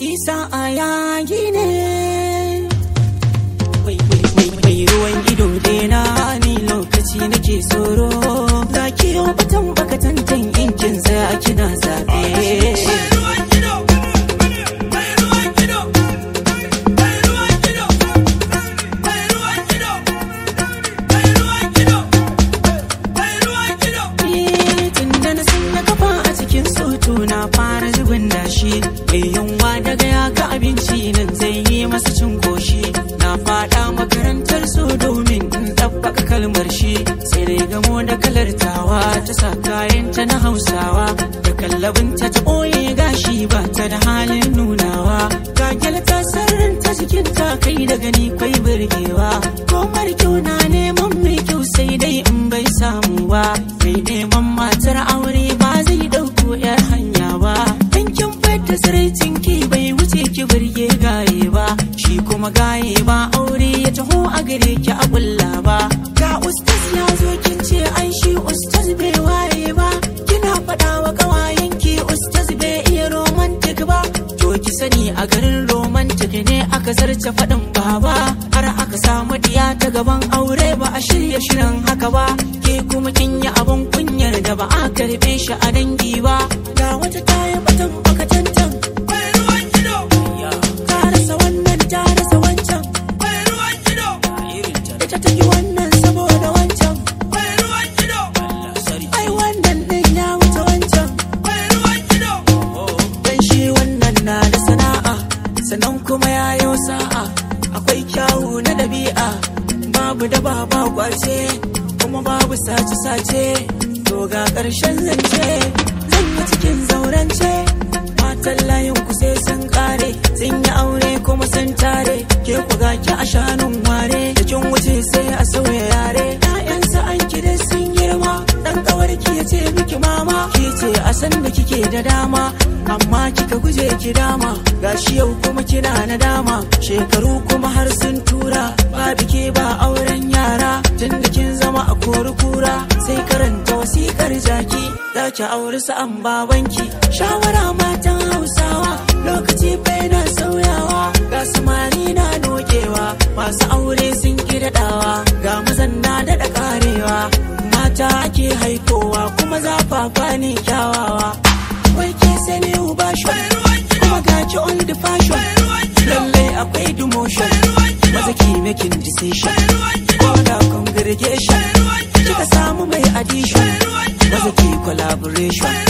sa'a yayi ne. Mai ruwan ido dena ni lokaci nake tsoro. Za ki yau batan bakatantan inkin za kina zaɓe. Na fara zubin dashi mai yunwa daga ya ga abinci nan zai yi masa cin koshi. Na fada makarantar so domin in ɗabbaka kalmar shi, sai dai gamo da kalar tawa ta sa kayanta na Hausawa, da kallabinta ta ɓoye gashi ba ta da halin nunawa. Gagel ta sarranta jikin ta kai da gani kwai burgewa. Komar kyau na neman mai kyau sai dai in bai samu ba. Mai neman matar aure ba zai ɗauko 'yar hanya ba. Yankin fadda tsiraicin ki bai wuce ki burge gaye ba. Shi kuma gaye ba aure ya taho a gare ki a kulla ba. Ga ustaz ya zo kin ce ai shi ustaz bai waye ba. Kina faɗa wa ƙawayen ki ustaz bai iya romantic ba. To ki sani a garin romantic ne aka zarce faɗin baba, har aka samu diya ta gaban aure ba a shirya shirin haka ba. Ke kuma kin yi abin kunyar da ba a karɓe shi a dangi ba. Ga wata ta yi batan bakatantan bai ruwan ido, ta rasa wannan ta rasa wancan bai ruwan ido, ita ta yi wannan saboda wancan bai ruwan ido. Ai wannan ɗin ya wuce wancan bai ruwan ido. Dan shi wannan na da sana'a, sannan kuma ya yo sa'a. Akwai kyawu na ɗabi'a, babu daba ba kwace, kuma babu sace-sace. To ga ƙarshen zance zan yi cikin zaurance. Matan layin ku sai sun ƙare, sun yi aure kuma sun tare. Ke ku ga ki a shanun ware, da kin wuce sai a sauya yare. Ƴaƴansa an kide sun girma, ɗan ƙawar ki ya ce miki mama. Ki ce a san da kike da dama, amma kika guje ki dama. Gashi yau kuma kina na dama, shekaru kuma har sun tura. Ba bike ba auren yara, tun da kin zama a kori kura. Sai karanta wasikar jaki, za ki auri sa'an babanki. Shawara matan Hausawa, lokaci bai na sauyawa. Ga samari na nokewa, masu aure sun ki daɗawa. Ga mazan na daɗa ƙarewa, mata ake haifowa kuma zafafa ne kyawawa. Wai ke sani uba shi, kuma ga ki on the fashion. Lallai akwai demotion, maza ki making decision. Ko da congregation, kika samu mai addition, maza ki collaboration.